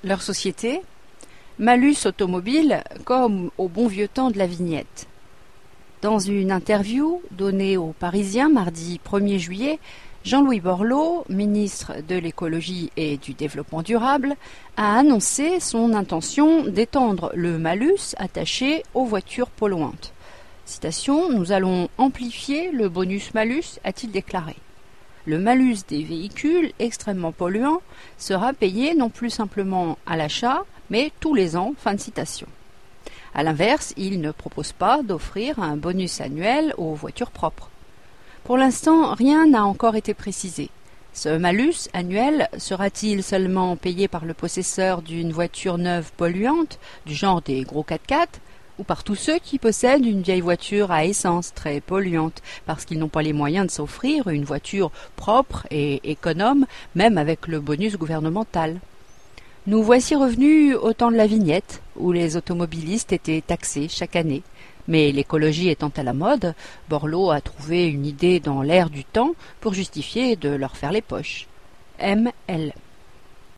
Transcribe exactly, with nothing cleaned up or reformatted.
Leur société? Malus automobile comme au bon vieux temps de la vignette. Dans une interview donnée aux Parisiens mardi premier juillet, Jean-Louis Borloo, ministre de l'écologie et du développement durable, a annoncé son intention d'étendre le malus attaché aux voitures polluantes. Citation, « Nous allons amplifier le bonus-malus », a-t-il déclaré. Le malus des véhicules extrêmement polluants sera payé non plus simplement à l'achat, mais tous les ans. Fin de citation. À l'inverse, il ne propose pas d'offrir un bonus annuel aux voitures propres. Pour l'instant, rien n'a encore été précisé. Ce malus annuel sera-t-il seulement payé par le possesseur d'une voiture neuve polluante, du genre des gros quatre-quatre, ou par tous ceux qui possèdent une vieille voiture à essence très polluante, parce qu'ils n'ont pas les moyens de s'offrir une voiture propre et économe, même avec le bonus gouvernemental? Nous voici revenus au temps de la vignette, où les automobilistes étaient taxés chaque année. Mais l'écologie étant à la mode, Borloo a trouvé une idée dans l'air du temps pour justifier de leur faire les poches. M L